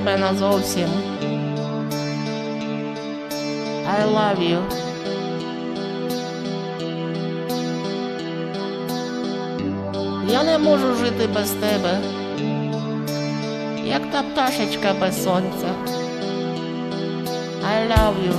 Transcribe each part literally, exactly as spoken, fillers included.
тебе назовсім. I love you. Я не можу жити без тебе, як та пташечка без сонця. I love you.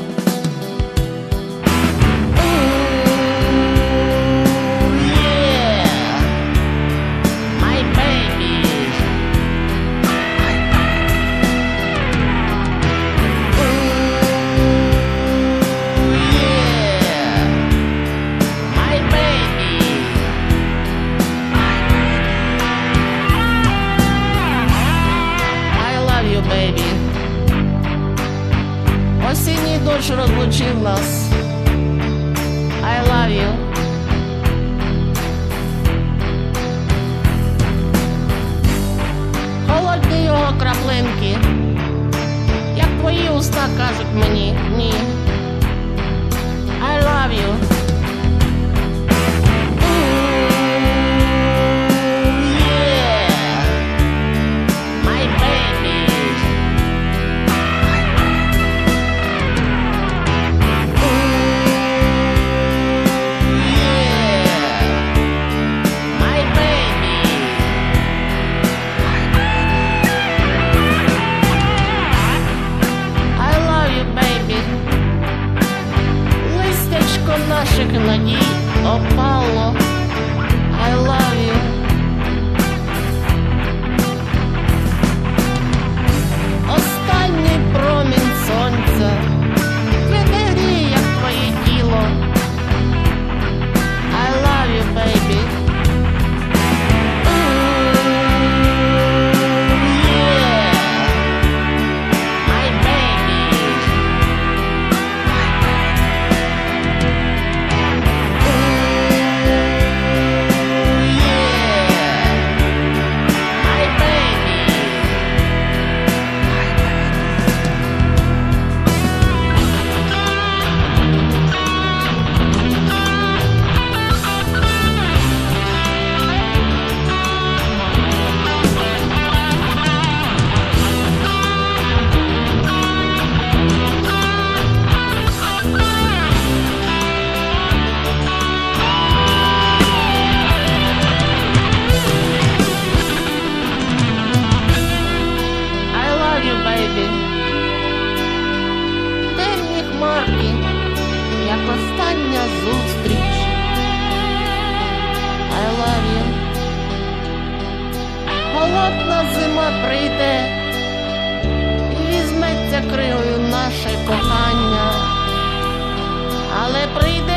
Осінній дощ розлучив нас. I love you. Холодні його краплинки, як твої уста кажуть мені ні. I love you. Наших надій опало. I love you. Останній промінь сонця відгріє, як твоє тіло. I love you, baby. Темні хмарки, як остання зустріч. I love you. Холодна зима прийде і візьметься кригою наше кохання, але прийде